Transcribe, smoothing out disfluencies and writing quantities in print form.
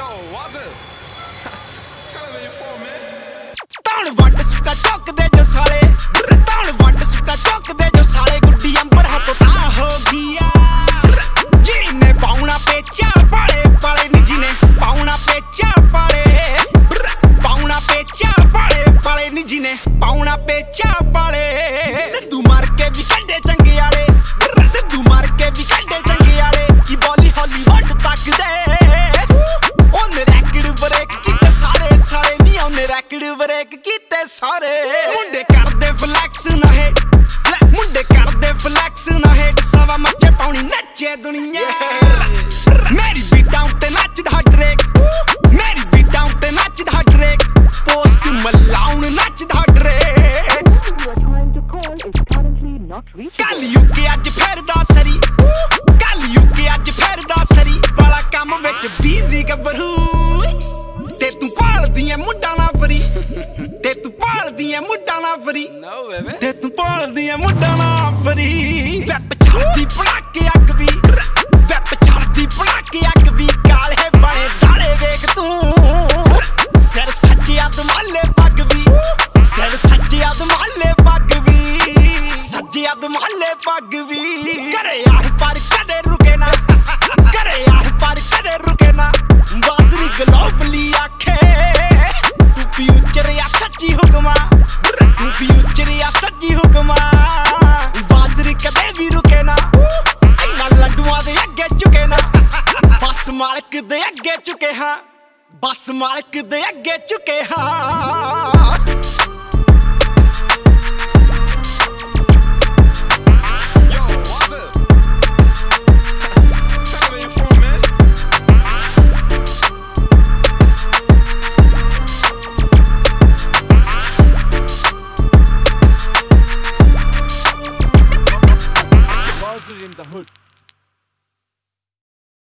Yo, what's it? Tell him where you from, man. ताण वट सुटा चौकदे जो साले ताण वट सुटा चौकदे जो साले गुड्डी अंबर हाथों ता हो गया जी ने पाउना पेचा पाले पाले नी जी ने पाउना पेचा पाले नी जी ने पाउना पेचा पाले सिद्धू मार के भी कड्डे चंगे आले सिद्धू मार के भी कड्डे चंगे आले की बॉली हॉलीवुड तक दे ओने रैकेट ब्रेक कीते सारे सारे नी ओने रैकेट ब्रेक कीते सारे मुंडे करदे फ्लैक्स ना हेड मुंडे करदे फ्लैक्स ना हेड सवा मच्चे पाउनी नच्चे दुनिया मेरी बीटां उते नचदा ड्रेक मेरी बीटां उते नचदा ड्रेक पोस्ट मलाउन नचदा ड्रेक कल यूके अज फिरदा सरी कल यूके अज फिरदा सरी वाला काम विच बिजी गबरू ते तू पालदी ऐ मुंडा ना फरी ते तू पालदी ऐ मुंडा ना फरी ते तू पालदी ऐ मुंडा ना फरी वैप छाती पड़ाके अग वी वैप छाती पड़ाके अग वी काल है बड़े दाले वेख तू सिर सज्जिया दमाले पग वी सिर सज्जिया दमाले पग वी सज्जिया दमाले पग वी करे आह पर कदे रुके ना करे आह पर कदे रुके ना बाजरी ग्लोबली आखे तू फ्यूचर या सच्ची हुक्मा तू फ्यूचर या सच्ची हुक्मा बाजरी कदे भी रुके ना इना लड्डुआं दे अगे चुके ना बस मालक दे अगे चुके हां बस मालक दे अगे चुके हां in the hood.